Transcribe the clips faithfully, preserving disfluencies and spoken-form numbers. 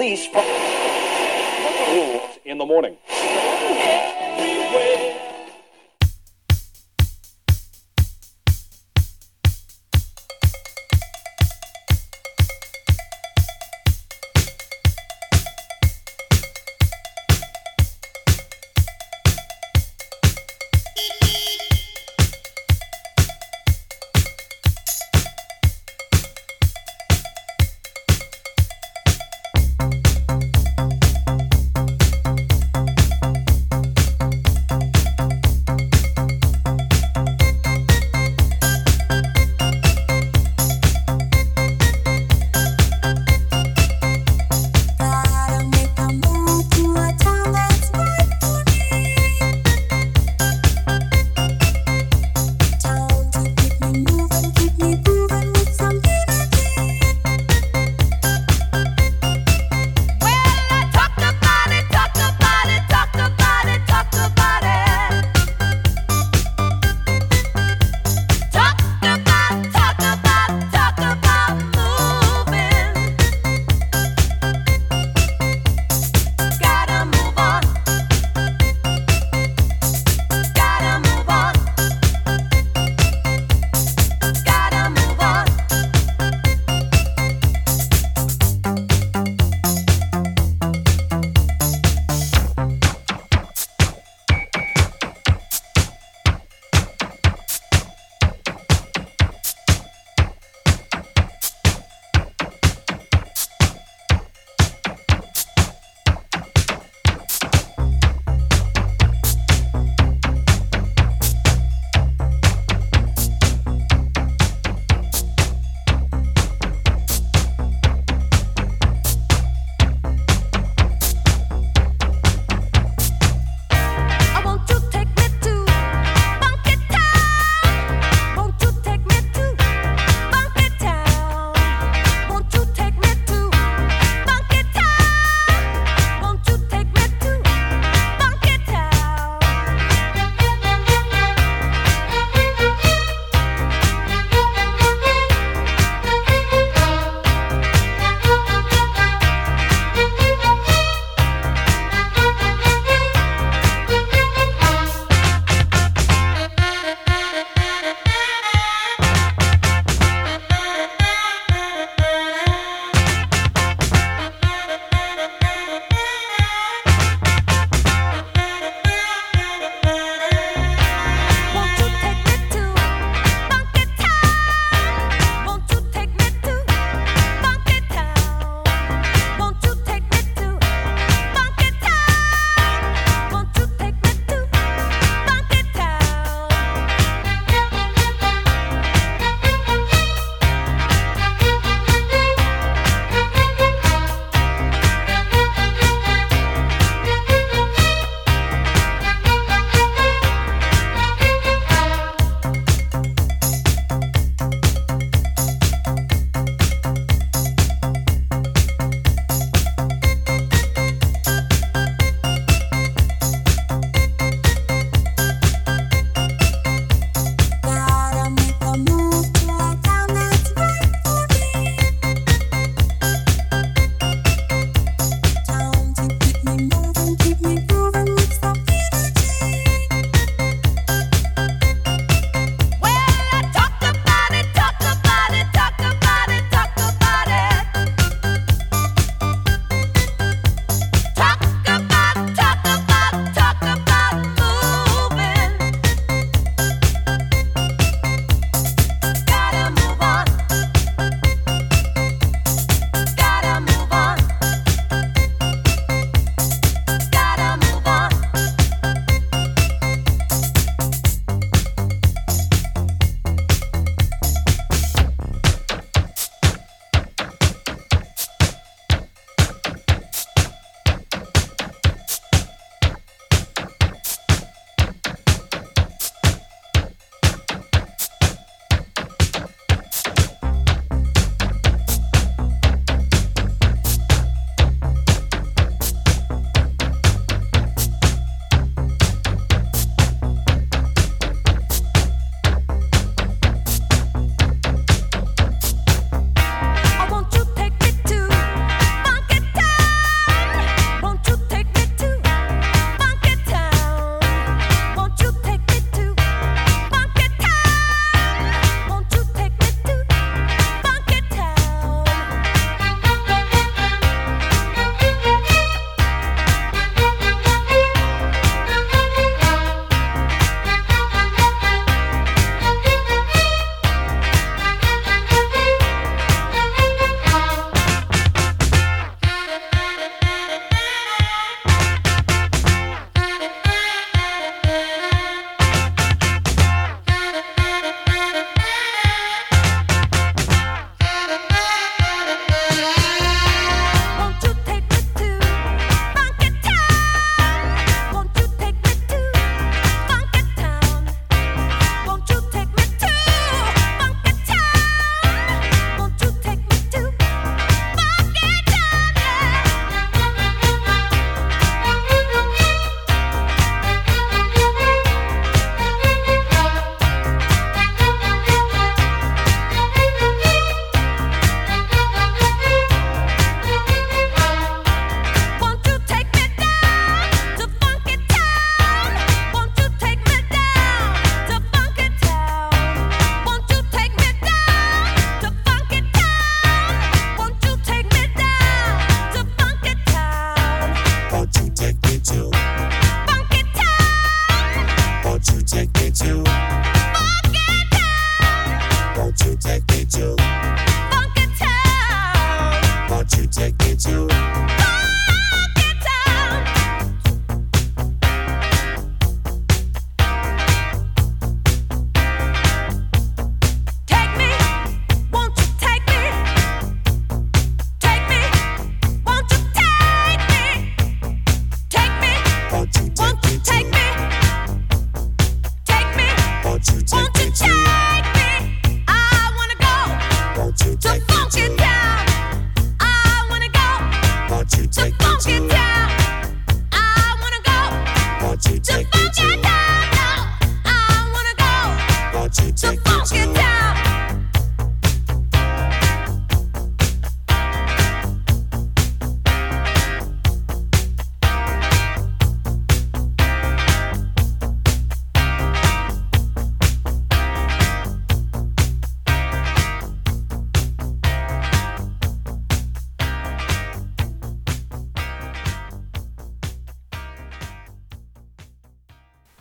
release from in the morning.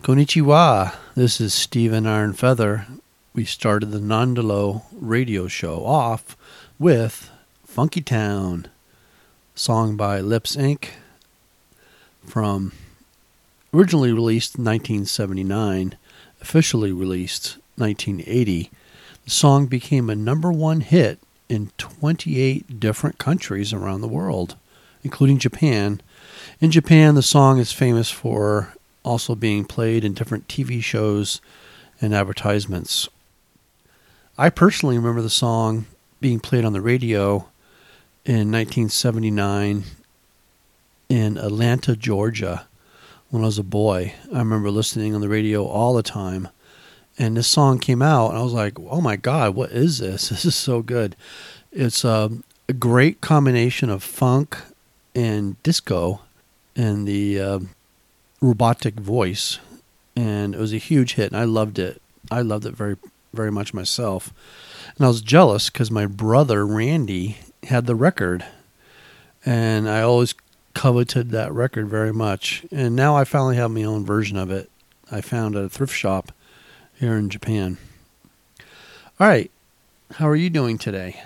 Konnichiwa, this is Stephen Iron Feather. We started the Nondolo radio show off with Funky Town, song by Lips Incorporated, from originally released in nineteen seventy-nine, officially released nineteen eighty. The song became a number one hit in twenty-eight different countries around the world, including Japan. In Japan, the song is famous for also being played in different T V shows and advertisements. I personally remember the song being played on the radio in nineteen seventy-nine in Atlanta, Georgia, when I was a boy. I remember listening on the radio all the time. And this song came out, and I was like, oh my God, what is this? This is so good. It's a, a great combination of funk and disco and the uh, robotic voice. And it was a huge hit, and I loved it. I loved it very, very much myself. And I was jealous because my brother, Randy, had the record. And I always coveted that record very much. And now I finally have my own version of it. I found at a thrift shop here in Japan. All right. How are you doing today?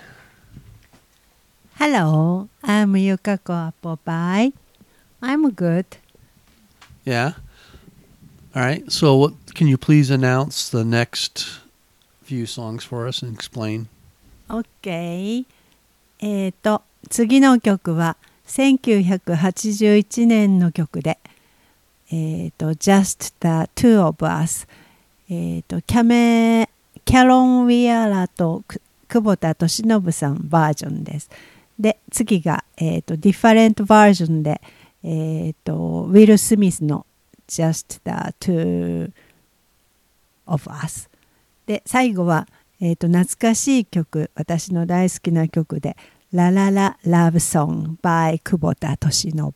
Hello. I'm Yukako Apple-pie. I'm good. Yeah? All right. So what, can you please announce the next few songs for us and explain? Okay. えっと、次の曲はせんきゅうひゃくはちじゅういちねんの曲で、えっと、Just the Two of Us。えっと、キャメ、キャロン・ウィアラと久保田利伸さんバージョンです。で、次が、えっと、Different バージョンで、えっと、ウィル・スミスの Just the Two of Us。で、最後は、えっと、懐かしい曲、私の大好きな曲で、ラララ・ラブ・ソング by 久保田利伸。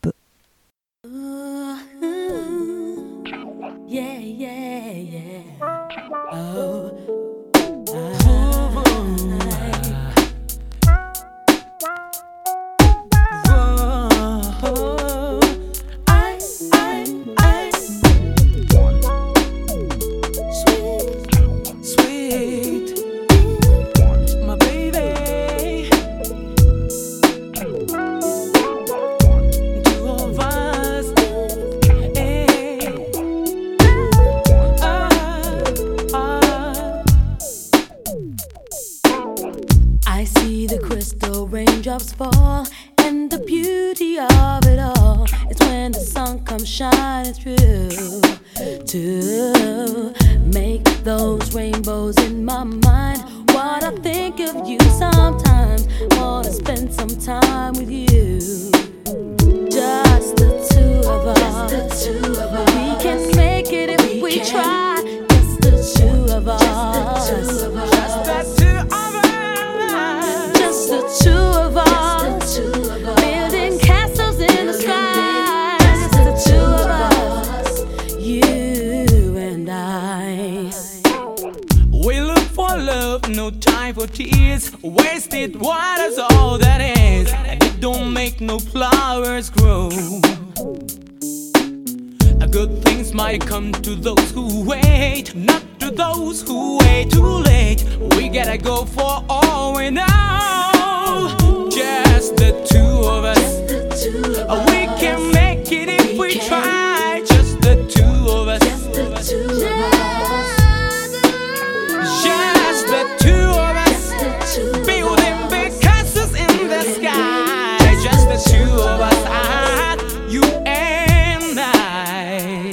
Yeah, yeah, yeah. Oh, I, I, I, sweet, sweet, my baby. Two of us, hey. I see the crystal raindrops fall, and the beauty of it all is when the sun comes shining through to make those rainbows in my mind. What I think of you sometimes, wanna spend some time with you. Just the two of us, just the two of us. We can make it if we, we try. Just the two of us, just the two of us. Just the two of us. Just the two of us. Building castles in the sky. Just the two of us. You and I. We look for love, no time for tears. Wasted water's all that is, and it don't make no flowers grow. Good things might come to those who wait, not to those who wait too late. We gotta go for all we know. Just the two of us. We can make it if we try. Just the two of us. Just the two of us. Just the two of us. Building big castles in the sky. Just the two of us. You and I.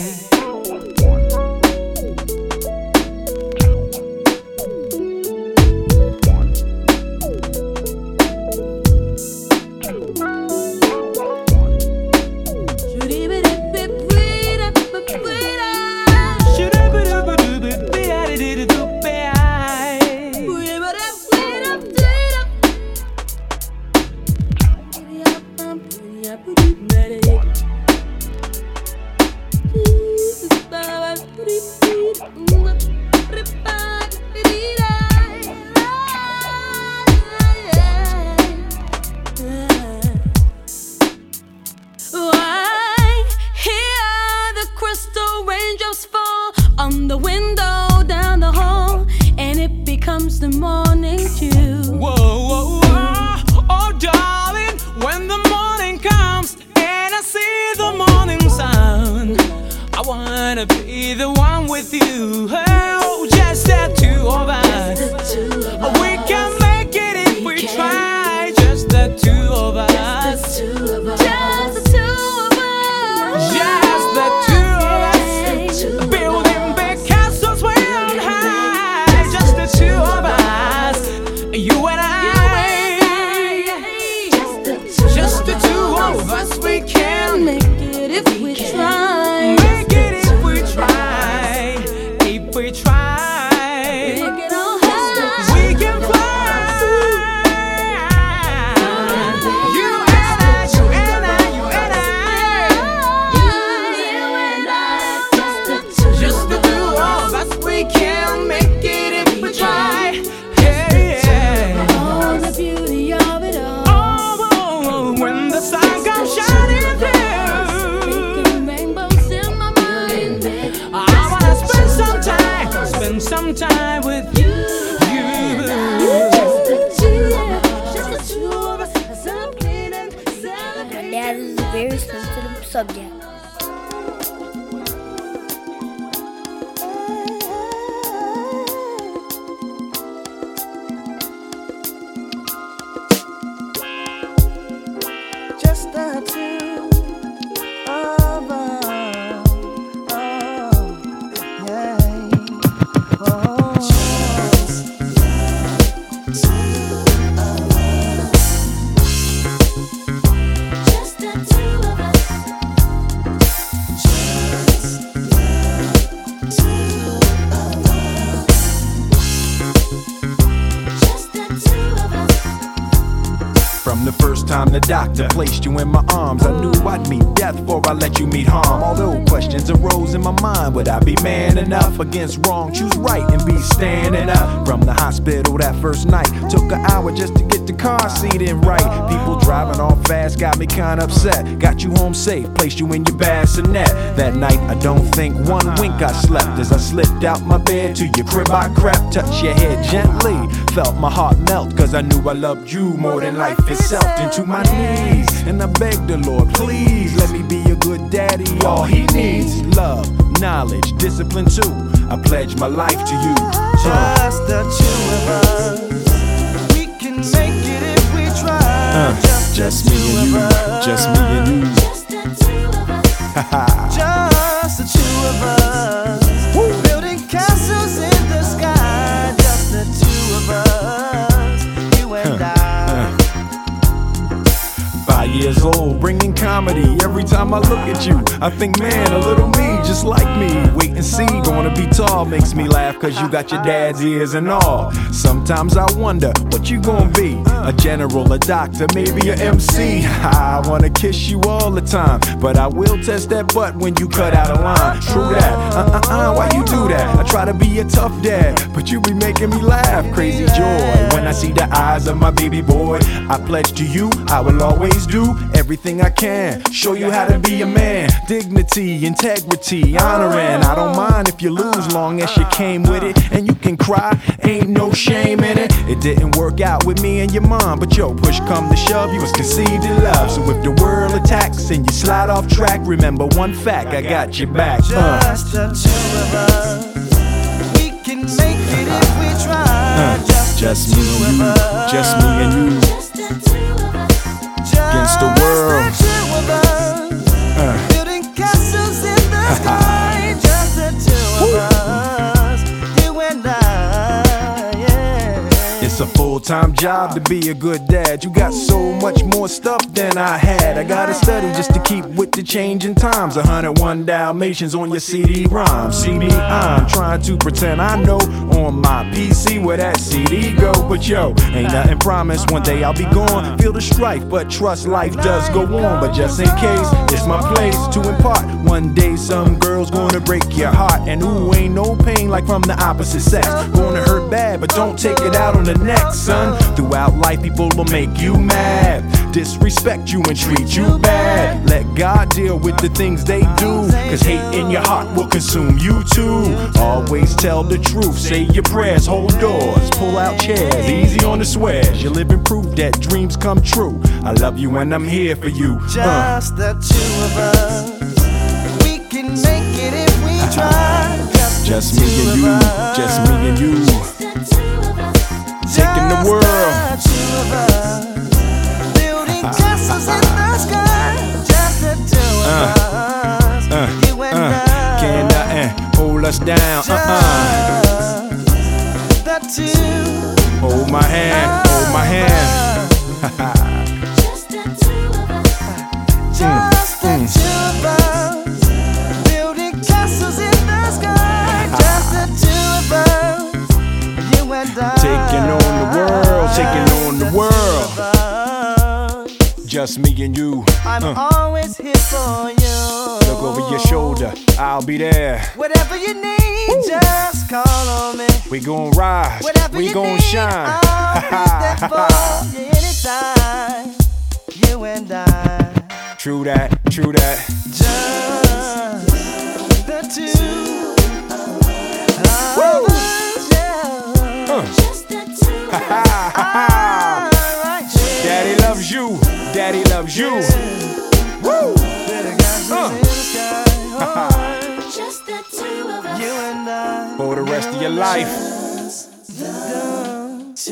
you and I. Just the two of us, we can make it if we try. Make it if we try. If we try, Make it all happen. we can fly. You and I, you and I, you and I. Just the two of us, we can make it if we try. Yeah, yeah. All the beauty of it all. Oh, when the sun comes shining through, Making rainbows in my mind. I wanna spend some time, spend some time with you. Just the two, just the two of us, celebrating, celebrating. That is a very sensitive subject. Just the two of us. Oh, yeah. Oh. Just the two of us. Just the two of us. From the first time the doctor placed you in my arms, I knew I'd meet death before I let you meet harm. Although questions arose in my mind, would I be man enough against wrong? Choose right and be standing up. From the hospital that first night, took an hour just to get the car seat in right. People driving off fast got me kinda upset. Got you home safe, placed you in your bassinet. That night I don't think one wink I slept. As I slipped out my bed to your crib I crept. Touched your head gently, felt my heart melt. Cause I knew I loved you more than life itself. Into my knees, and I begged the Lord, please let me be a good daddy. All he needs, love, knowledge, discipline too. I pledge my life to you. Uh, Just the two of us. We can make it if we try. uh, just me and you, just me and you. Just the two of us. Just the two of us. Building castles in the sky. Just the two of us. You and I. Five years old, bringing comedy. Every time I look at you, I think, man, a little me, just like me. Wait and see, gonna be tall, makes me laugh, cause you got your dad's ears and all. Sometimes I wonder, what you gonna be? A general, a doctor, maybe a M C. I wanna kiss you all the time, but I will test that butt when you cut out a line. True that, uh-uh-uh, why you do that? I try to be a tough dad, but you be making me laugh. Crazy joy, when I see the eyes of my baby boy. I pledge to you, I will always do everything I can. Show you how to be a man. Dignity, integrity, honoring. I don't mind if you lose, long as you came with it. And you can cry, ain't no shame in it. It didn't work out with me and your mom, but yo, push come to shove, you was conceived in love. So if the world attacks and you slide off track, remember one fact, I got your back. Uh. Just the two of us. We can make it if we try. Uh, Just, just the me two and you, of us. just me and you. Just the two of us. Against the world. Just the two of us. Uh. Building castles in the sky. Just the two of us. You and I. Yeah. It's a full-time job to be a good dad. You got so much more stuff than I had. I gotta study just to keep with the changing times. one oh one Dalmatians on your C D ROM. See me, I'm trying to pretend I know on my P C where that C D go. But yo, ain't nothing promised. One day I'll be gone. Feel the strife, but trust life does go on. But just in case, it's my place to impart. One day some girl's gonna break your heart. And ooh, ain't no pain like from the opposite sex. Gonna hurt bad, but don't take it out on the next, son. Throughout life, people will make you mad, disrespect you and treat you bad. Let God deal with the things they do, cause hate in your heart will consume you too. Always tell the truth, say your prayers, hold doors, pull out chairs, easy on the swears. You're living proof that dreams come true. I love you and I'm here for you. Uh. Just the two of us. We can make it if we try. Just, Just the me two and of you, us. just me and you. Just the two of us. Taking the world. Just the two of us. Building castles in the sky. Just the two of Uh, us. uh, You and uh, I. Can't nothing hold us down. Uh-uh. Just the two Hold my hand, hold my hand. Just the two of us. Just the two of us, building castles in the sky. Just the two of us, you and I. Taking on the world, taking on the world. Just me and you. I'm Uh. always here for you. Look over your shoulder, I'll be there. Whatever you need, just call on me. We gon' rise, Whatever we you gon' need, shine. I'll be there for you anytime. You and I. True that, true that. Just the two of us, yeah. Uh. Just the two of us. All right, yeah. Daddy loves you, daddy loves you. Woo! Little guys Uh. in the sky, all right. Just the two of us. You and I. For the rest of your life. That's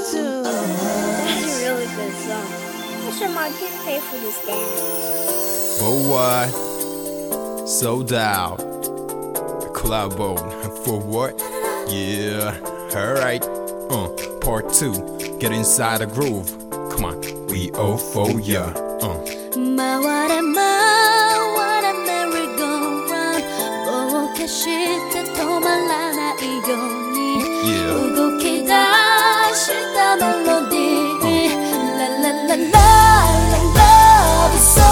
a really good song. I should Mom get paid for this dance. For what? Sold out. Collabo. For what? Yeah. Alright. Uh, part two. Get inside the groove. Come on. We all for ya. Uh. 回れ回れメリーゴーランドを消して止まらないように Yeah. 動き出したメロディーララララララブソン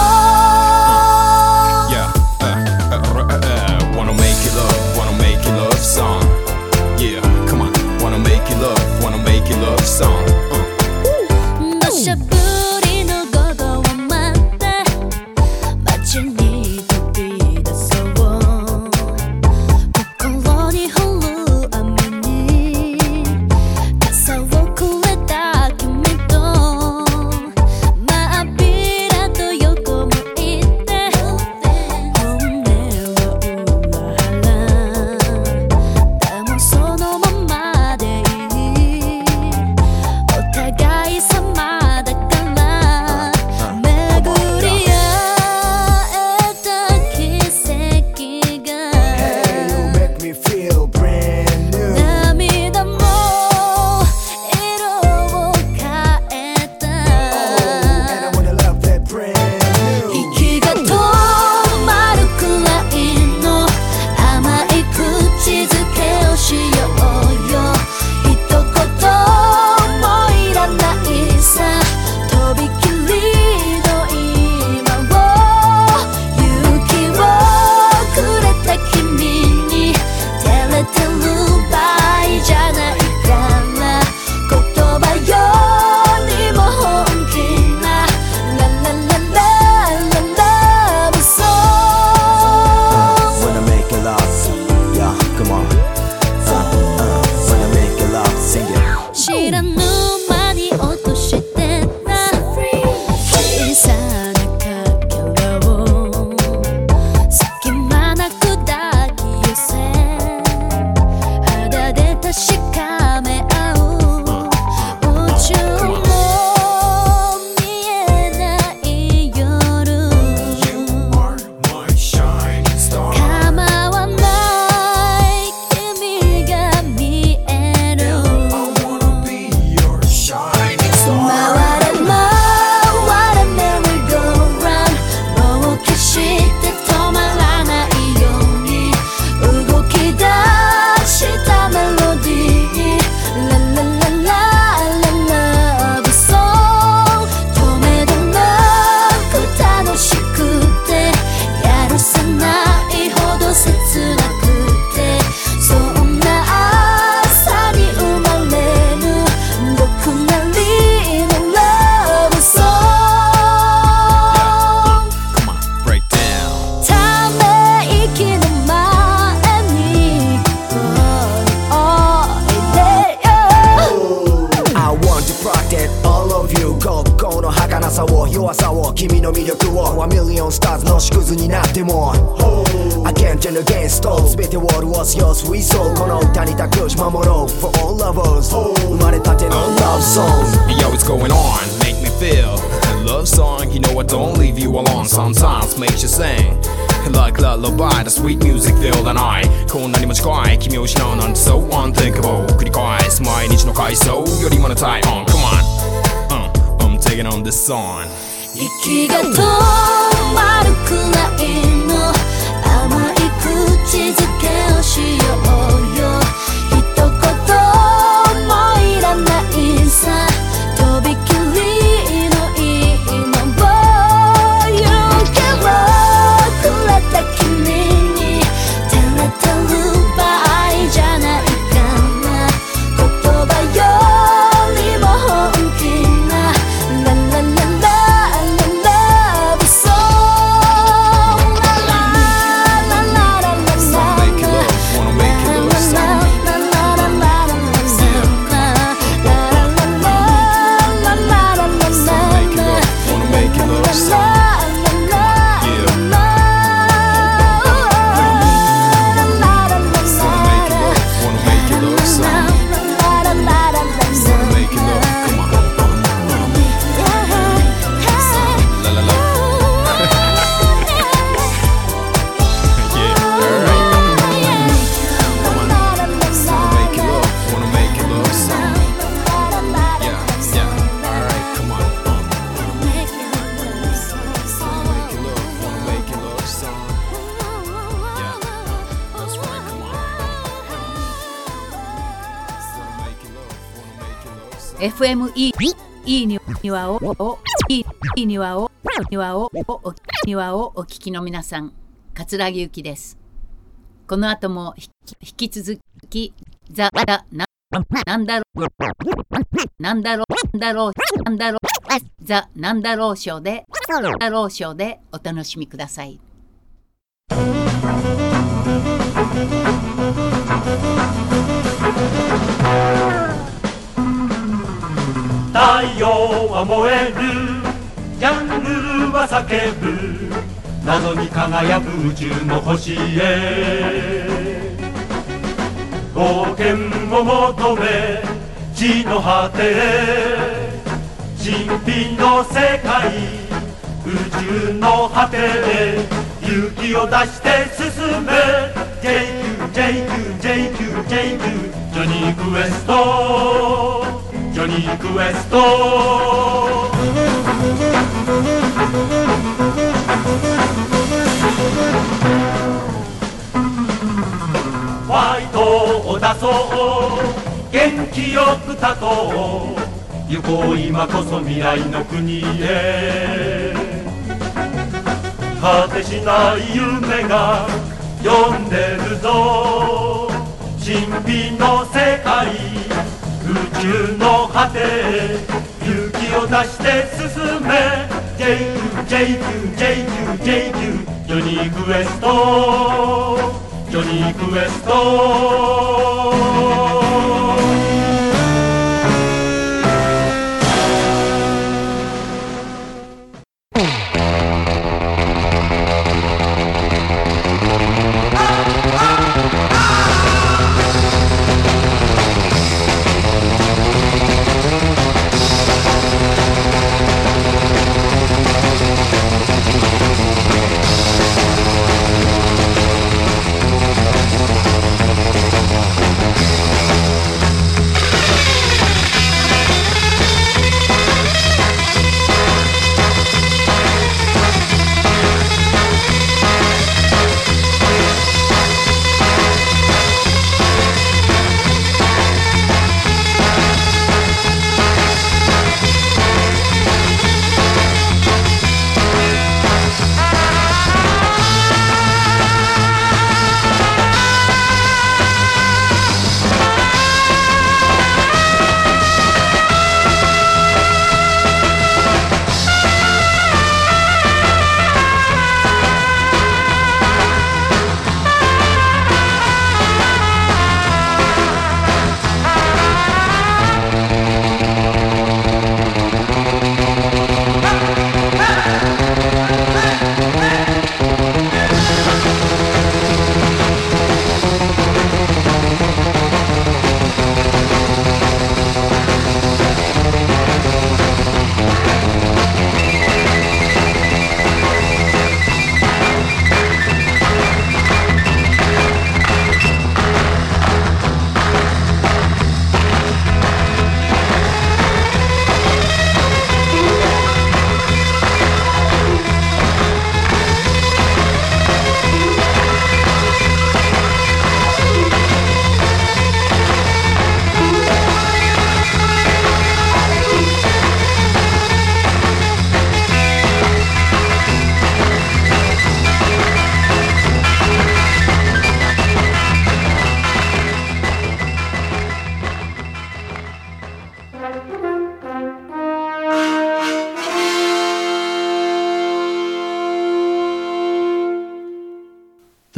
Yeah. Uh, uh, uh, uh, wanna make it love. Wanna make it love song. Yeah. Come on. Wanna make it love. Wanna make it love song. Uh. 土砂降りの午後を待って街に飛び出そう心に降る雨に傘をくれた君とまっぴらと横向いて本音は裏腹でもそのままでいいお互い様だから巡り合えた奇跡が Hey, you make me feel brand new. 涙も色を変えた And I wanna love that brand new. 息が止まるくらいの甘い口づけをしようよ一言もいらないさとびきりの今を勇気をくれた君に照れてる場合じゃないから言葉よりも本気なララララララブソン Wanna make it love, yeah, come on. Uh, uh, wanna make it love, sing it. 知らぬ間に落としてた小さなかけらを隙間なく抱き寄せ肌で確かめ合う宇宙も見えない夜構わない君が見える回れ回れメリーゴーランドを消して止まらないように動き出したメロディーララララララブソン止めどなく楽しくてやるせないほど切なくてそんな朝に生まれる僕なりのラブソン Come on. Break down. ため息の前にここにおいでよ I want to protect all of you 国交の儚さを弱さを君の魅力を A million stars の縮図になっても I can't turn against all 全てを潤すよ水槽この歌に託し守ろう For all lovers 生まれたての love song Yo, what's going on? Make me feel a love song. You know I don't leave you alone. Sometimes makes you sing like lullaby. The sweet music filled the night. こんなにも近い君を失うなんて so unthinkable. 繰り返すす毎日の回想よりものタイム on come on、uh, I'm taking on this song 息が止まるくらいの甘い口づけをしようよ一言もいらないさとびきりの今を勇気をくれた君に照れてる場合じゃないから言葉よりも本気なララララララブソングラララララララ Wanna make it love, wanna make it love song エフエムイー にわをおいいにわをにわをおにわをお聞きの皆さん、桂木由紀です。この後も引き続きザななんだろうなんだろうなんだろうなんだろうザなんだろうショーでなんだろうショーでお楽しみください。 太陽は燃えるジャングルは叫ぶ謎に輝く宇宙の星へ冒険を求め地の果てへ神秘の世界宇宙の果てへ勇気を出して進め ジェイキュー ジェイキュー ジェイキュー ジェイキュー ジョニークエストジョニークエストファイトを出そう元気よく立とう行こう今こそ未来の国へ果てしない夢が呼んでるぞ神秘の世界宇宙の果てへ勇気を出して進め ジェイキュー ジェイキュー ジェイキュー ジェイキュー ジョニークエストジョニークエスト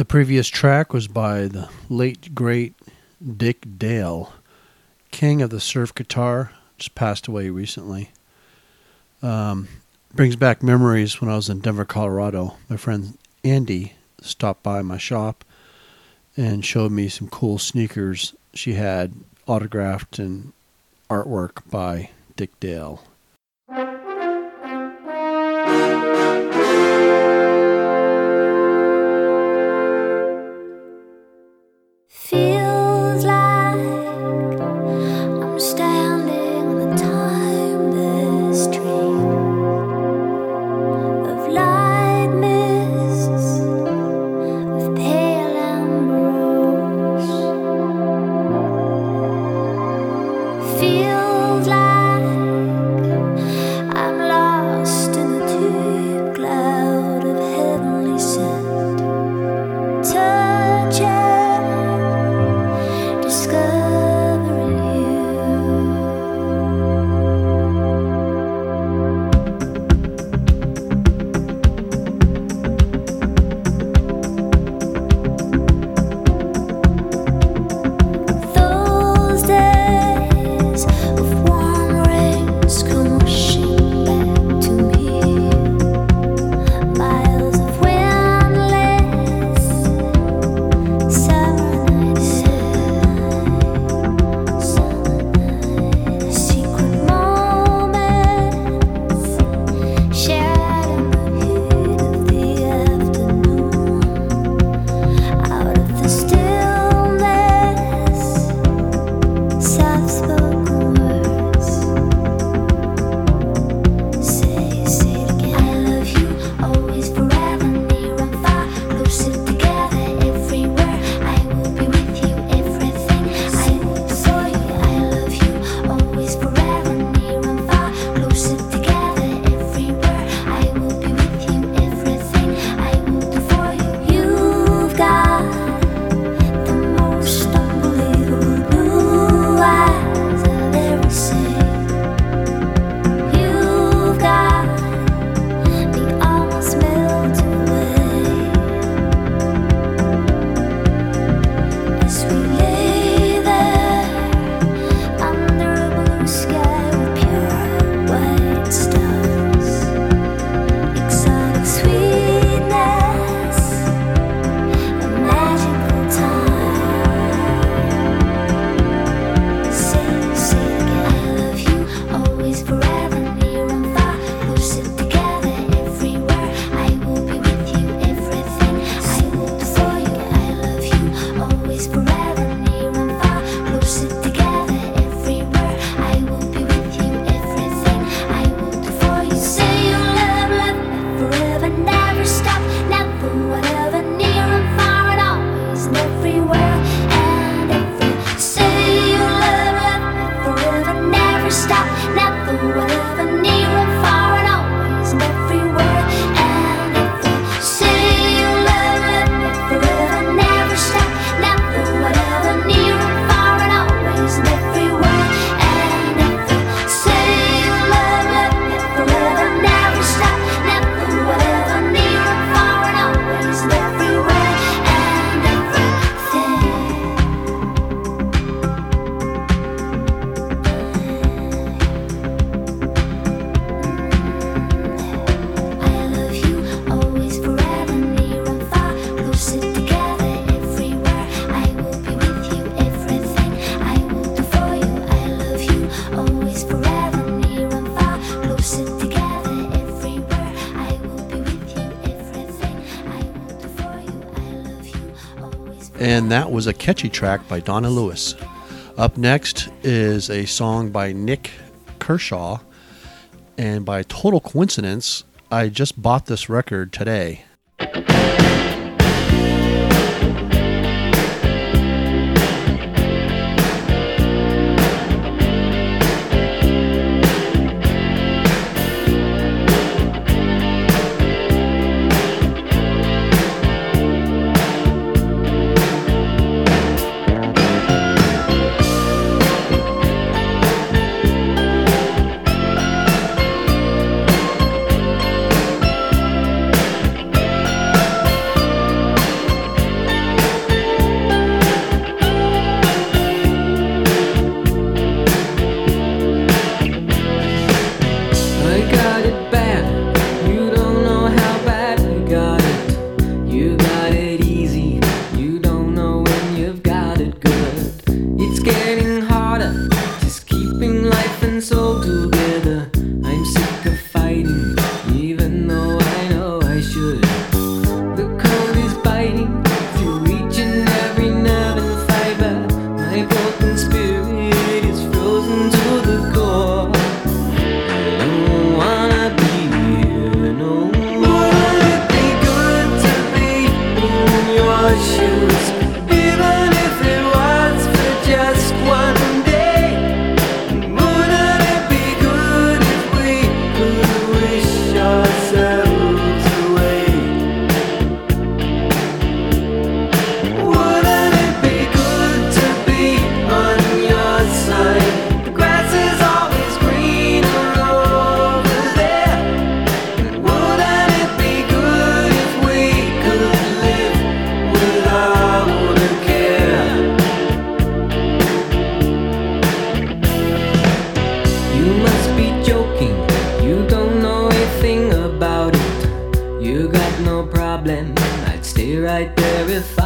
The previous track was by the late, great Dick Dale, king of the surf guitar, just passed away recently. Um, brings back memories when I was in Denver, Colorado. My friend Andy stopped by my shop and showed me some cool sneakers she had autographed and artwork by Dick Dale. Feels like I'm standing on the timeless stream of light mists, of pale ambrose. Feels like I'm lost in the deep cloud of heavenly scent. Touching, discovering you. Those days of warm rains come rushing back to me. Miles of windless summer nights, secret moments shared in the heat of the afternoon. Out of the stillness, soft-spoken words. Say, say it again. I love you, always, forever, near and far, closer together, everywhere. I will be with you, everything. I will do for you. I love you, always, forever, near and far, closer together, everywhere. I will be with you, everything. I will do for you. You've got the most unbelievable blue eyes I've ever seen. You've got me almost melted away as we lay there under a blue sky with pure white stars. Exotic sweetness, a magical time. Say, say it again. I love you, always, forever, near and far, closer together, everywhere. I will be with you, everything. I will do for you. I love you, always, forever, near and far, closer together, everywhere. I will be with you, everything. I will do for you. Say you love, love me forever, never stop, never, whatever, near and far, and always, and everywhere, and every. Say you love, love me forever, never stop, never, whatever, near and far, and always, and everywhere, and every. Say you love, love me forever, never stop, never, whatever, near and far, and always, and everywhere, and every. Say you love, love me forever, never stop, never, whatever, near and far, and always, and everywhere, and everything. I love you, always, forever, near and far, closer together, everywhere. I will be with you, everything. I will do for you. I love you, always, forever, near and far, closer together, everywhere. I will be with you, everything. I will do for you. I love you, always, forever. And that was a catchy track by Donna Lewis. Up next is a song by Nick Kershaw. And by total coincidence, I just bought this record today. I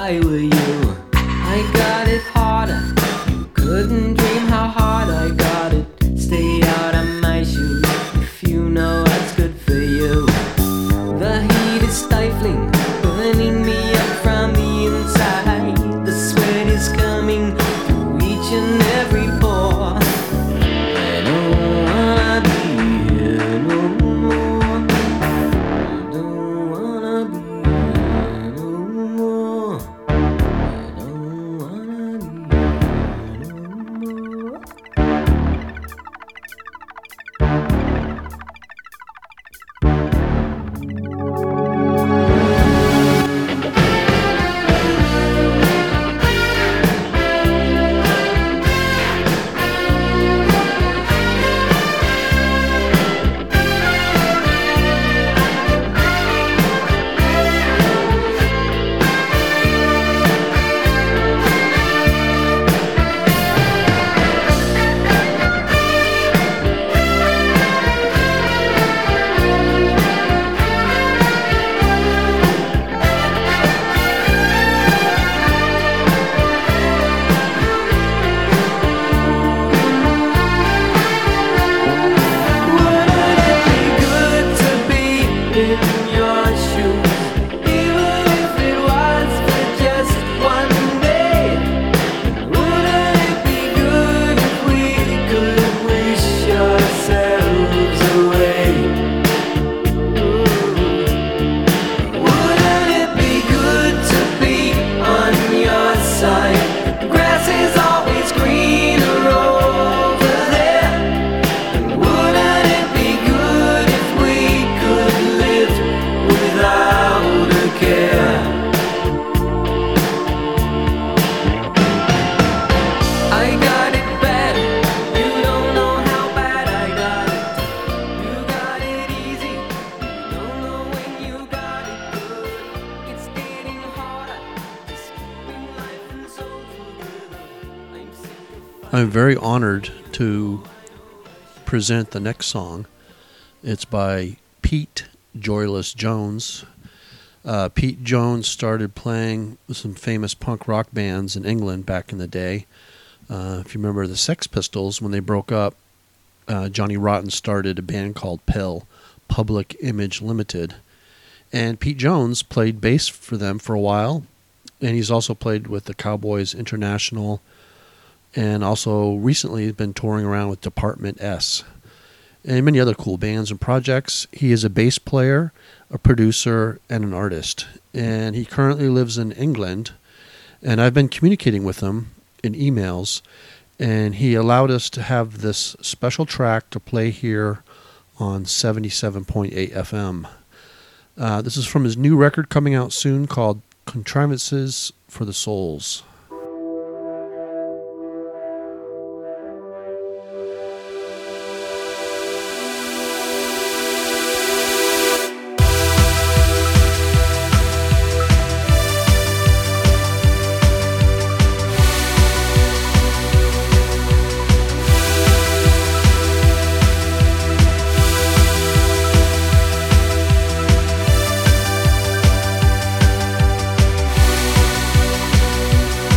I were you. I got it harder. You couldn't dream how hard I got it. Stay out of my shoes if you know what's good for you. The heat is stifling, burning me up from the inside. The sweat is coming through each and every pore. I don't wanna be here no more. I don't wanna be here no more. I don't wanna be here no more. I'm very honored to present the next song. It's by Pete Joyless Jones. Uh, Pete Jones started playing with some famous punk rock bands in England back in the day. Uh, if you remember the Sex Pistols, when they broke up, uh, Johnny Rotten started a band called P I L, Public Image Limited. And Pete Jones played bass for them for a while, and he's also played with the Cowboys International, and also recently been touring around with Department S and many other cool bands and projects. He is a bass player, a producer, and an artist. And he currently lives in England, and I've been communicating with him in emails, and he allowed us to have this special track to play here on seventy-seven point eight F M. Uh, this is from his new record coming out soon called Contrivances for the Souls. Thank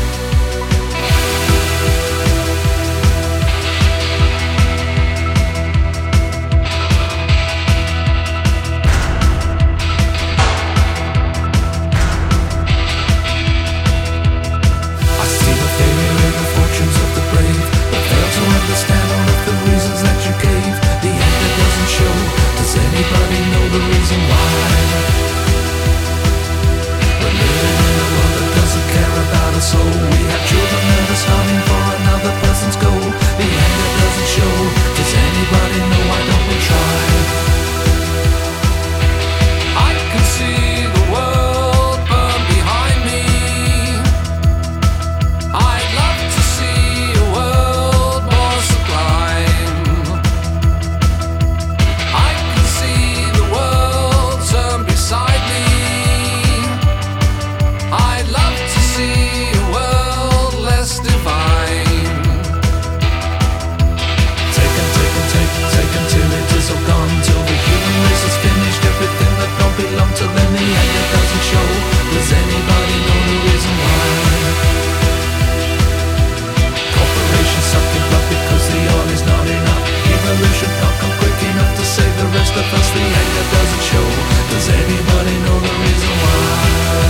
the fuss, the anger doesn't show. Does anybody know the reason why?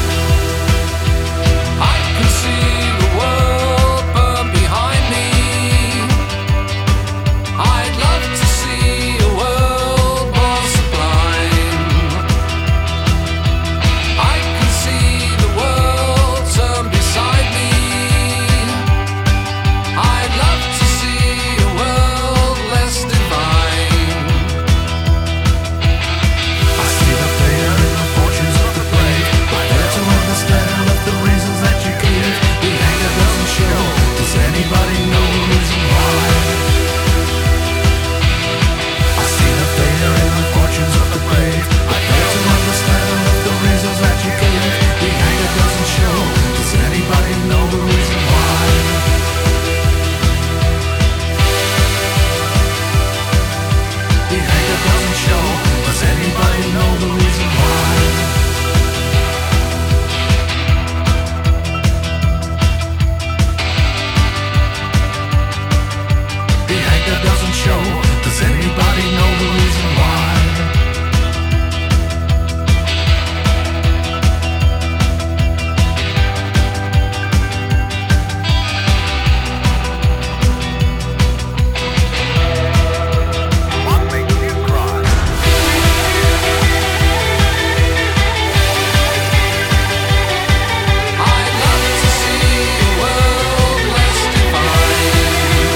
I can see the world burn behind me. I'd love to see a world more sublime. I can see the world turn beside me. I'd love to see a world less divine. I see the fear in the fortunes of the brave. I dare to understand of the reasons that you give. The anger doesn't show. Does anybody know the reason why? I see the fear in the fortunes of the brave. I dare to understand of the reasons that you give. The anger doesn't show. Does anybody know the reason why? The anger doesn't show. Does anybody know the reason why? The anger doesn't show. Does anybody know the reason why? What makes you cry? I'd love to see a world less divine.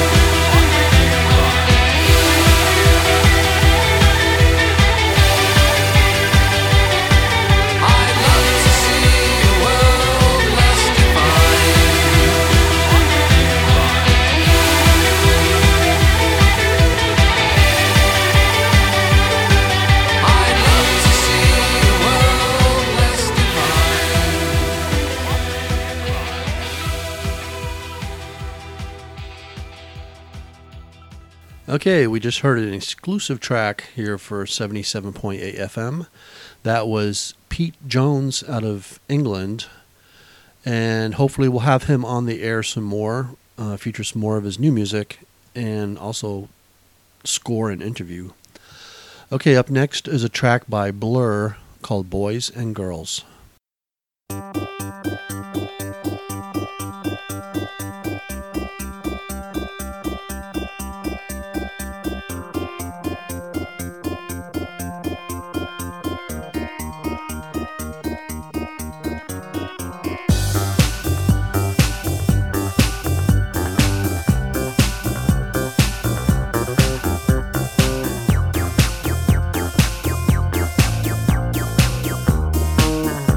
I'd love to see a world less divine. I'd love to see a world less Okay, we just heard an exclusive track here for seventy-seven point eight F M. That was Pete Jones out of England, and hopefully we'll have him on the air some more, uh, feature some more of his new music, and also score an interview. Okay, up next is a track by Blur called Boys and Girls. Thank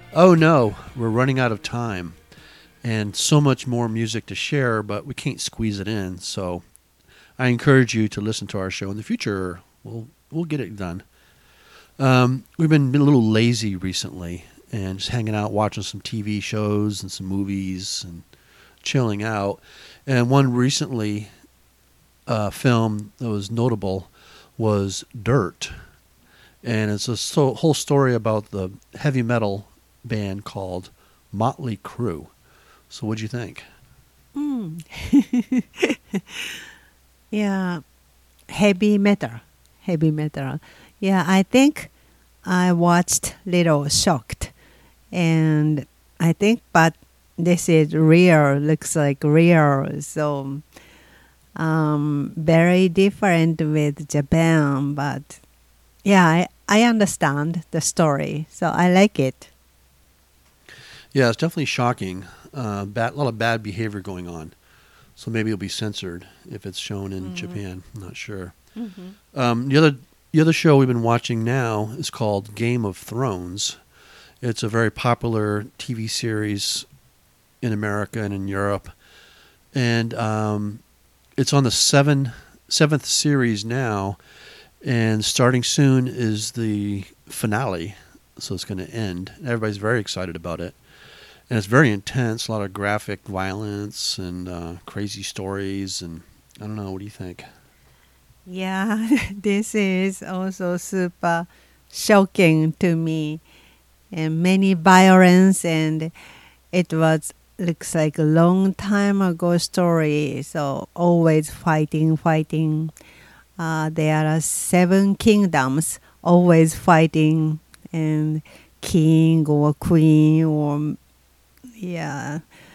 Oh no, we're running out of time. And so much more music to share, but we can't squeeze it in. So I encourage you to listen to our show in the future. We'll we'll get it done. Um, we've been, been a little lazy recently and just hanging out, watching some T V shows and some movies and chilling out. And one recently uh, film that was notable was Dirt. And it's a so, whole story about the heavy metal band called Motley Crue. So what'd you think? Mm. Yeah, heavy metal. Heavy metal. Yeah, I think I watched little shocked. And I think, but this is real, looks like real. So um, very different with Japan, but yeah, I, I understand the story, so I like it. Yeah, it's definitely shocking. Uh, bad, a lot of bad behavior going on. So maybe it'll be censored if it's shown in Mm-hmm. Japan. I'm not sure. Mm-hmm. Um, the other the other show we've been watching now is called Game of Thrones. It's a very popular T V series in America and in Europe. And um, it's on the seven, seventh series now. And starting soon is the finale. So it's going to end. Everybody's very excited about it. And it's very intense. A lot of graphic violence and uh, crazy stories. And I don't know. What do you think? Yeah, this is also super shocking to me. And many violence, and it was looks like a long time ago story. So always fighting, fighting. Uh, there are seven kingdoms, always fighting, and king or queen or yeah,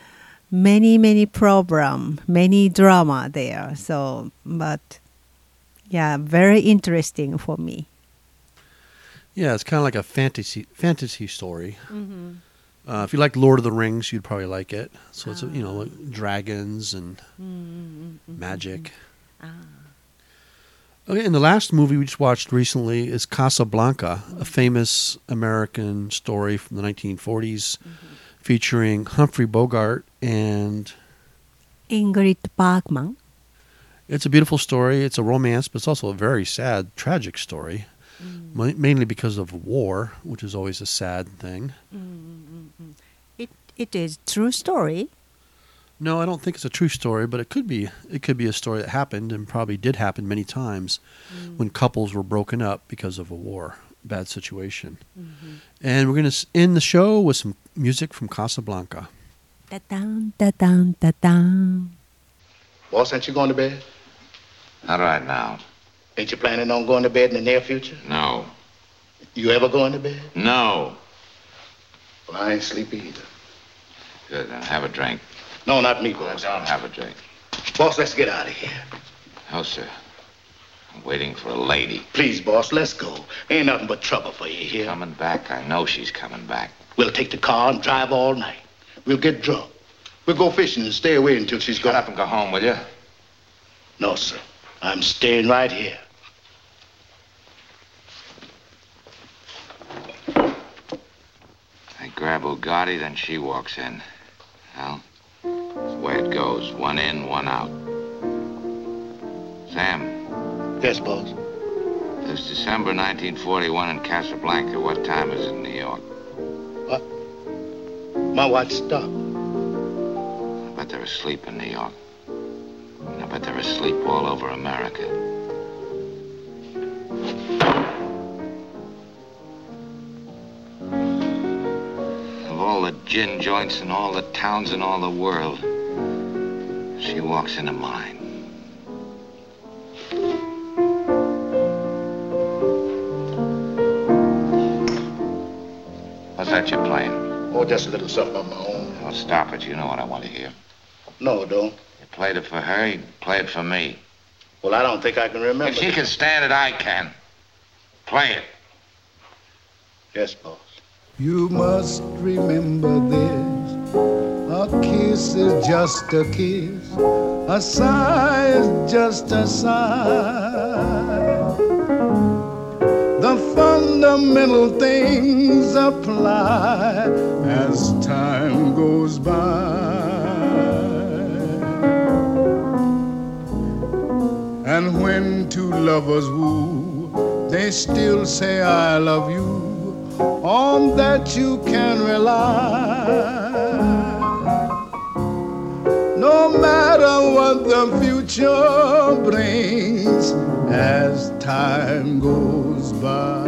many many problem, many drama there. So, but yeah, very interesting for me. Yeah, it's kind of like a fantasy fantasy story. Mm-hmm. Uh, if you like Lord of the Rings, you'd probably like it. So it's, you know, like dragons and Mm-hmm. magic. Ah. Okay, and the last movie we just watched recently is Casablanca, a famous American story from the nineteen forties featuring Humphrey Bogart, and Ingrid Bergman. it's a beautiful story. It's a romance, but it's also a very sad, tragic story, Ma- mainly because of war, which is always a sad thing. Mm-hmm. It it is true story. No, I don't think it's a true story, but it could be. It could be a story that happened and probably did happen many times when couples were broken up because of a war, bad situation. Mm-hmm. And we're going to end the show with some music from Casablanca. Da dun da dun da dun. Boss, ain't you going to bed? Not right now. Ain't you planning on going to bed in the near future? No. You ever going to bed? No. Well, I ain't sleepy either. Good, then have a drink. No, not me, Well, boss. don't have a drink. Boss, let's get out of here. No, sir. I'm waiting for a lady. Please, boss, let's go. Ain't nothing but trouble for you here. Coming back? I know she's coming back. We'll take the car and drive all night. We'll get drunk. We'll go fishing and stay away until she's Shut gone. up and go home, will you? No, sir. I'm staying right here. I grab Ugarte, then she walks in. Well, that's the way it goes. One in, one out. Sam, Yes, boss. it's December nineteen forty-one in Casablanca. What time is it in New York? My watch stopped. I bet they're asleep in New York. And I bet they're asleep all over America. Of all the gin joints in all the towns in all the world, she walks into mine. What's that you're playing? Oh, just a little something on my own. Oh, stop it. You know what I want to hear. No, don't. You played it for her, you play it for me. Well, I don't think I can remember. If she can stand it, I can. Play it. Yes, boss. You must remember this. A kiss is just a kiss. A sigh is just a sigh. The thunder fundamental things apply as time goes by. And when two lovers woo, they still say I love you. On that you can rely. No matter what the future brings as time goes by.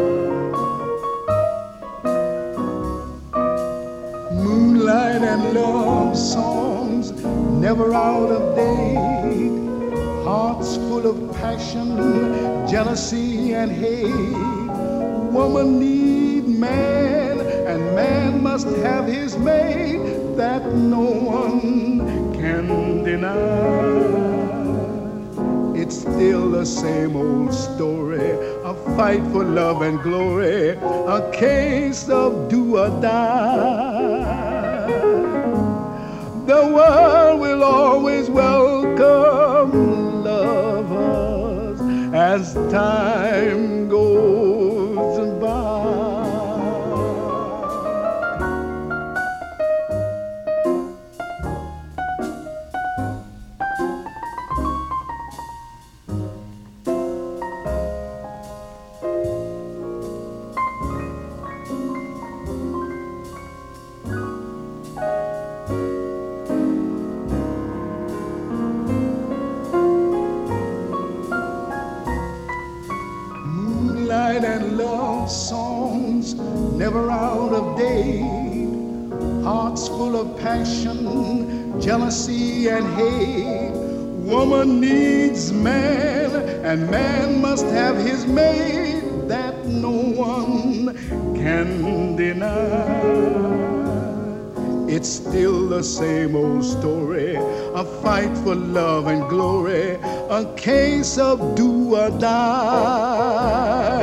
Moonlight and love songs never out of date. Hearts full of passion, jealousy and hate. Woman need man, and man must have his mate. That no one can deny. It's still the same old story, a fight for love and glory, a case of do or die. The world will always welcome lovers as time goes by. And love songs never out of date. Hearts full of passion, jealousy and hate. Woman needs man, and man must have his mate. That no one can deny. It's still the same old story, a fight for love and glory, a case of do or die.